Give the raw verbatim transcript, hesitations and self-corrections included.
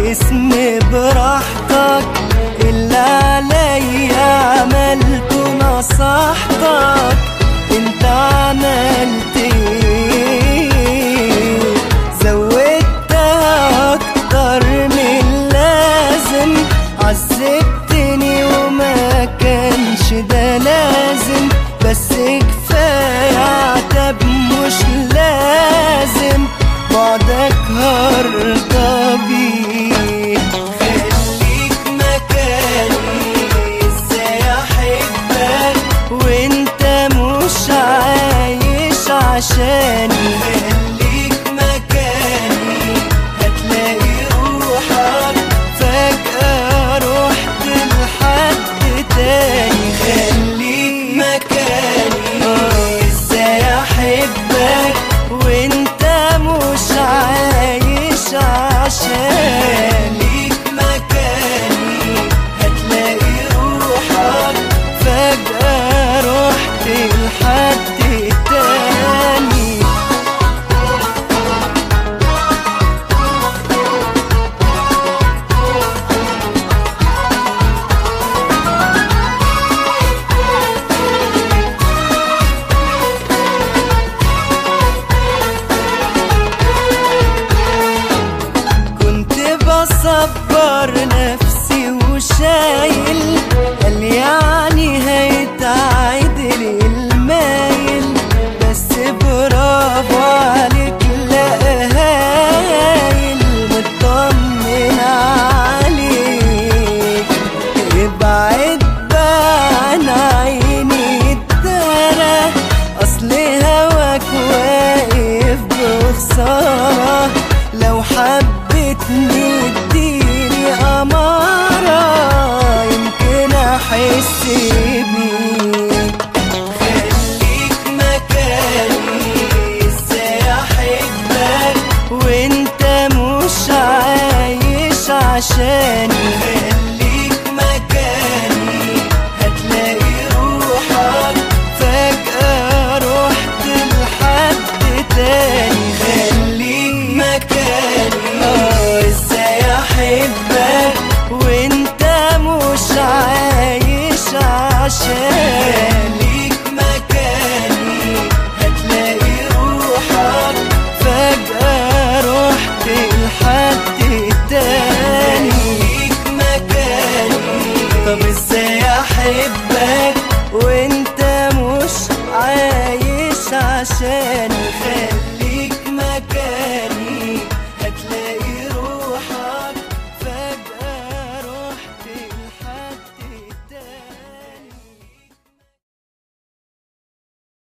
اسمي براحتك، اللي عليا عملته نصحتك، انت عملت ايه؟ زودتها اكتر من اللازم، عذبتني وما كانش ده لازم، بس كفاية عتاب مش لازم، بعدك هرضى بيه. خليك مكاني، ازاي احبك وانت مش عايش عشاني؟ خليك مكاني، هتلاقي روحك فجأة رحت لحد تاني. خليك مكاني، ازاي احبك وانت مش عايش عشان؟ ليك مكاني، هتلاقي روحك فجأة رحت لحد تاني. بصبر نفسي وشايل، قال يعني هيتعدل المايل، بس برافو عليك لا هايل، مطمن عليك. ابعد بقى عن عيني الدارة، اصل هواك واقف بخسارة، لو حبتني اديني امارة يمكن احس بيك. خليك مكاني، ازاي احبك وانت مش عايش عشاني؟ خليك مكاني، هتلاقي روحك فجأة رحت لحد تاني. خليك مكاني، ازاي احبك وانت مش عايش عشان؟ ليك مكاني، هتلاقي روحك فجأة رحت لحد تاني. ليك مكاني، طب ازاي احبك وانت مش عايش عشان؟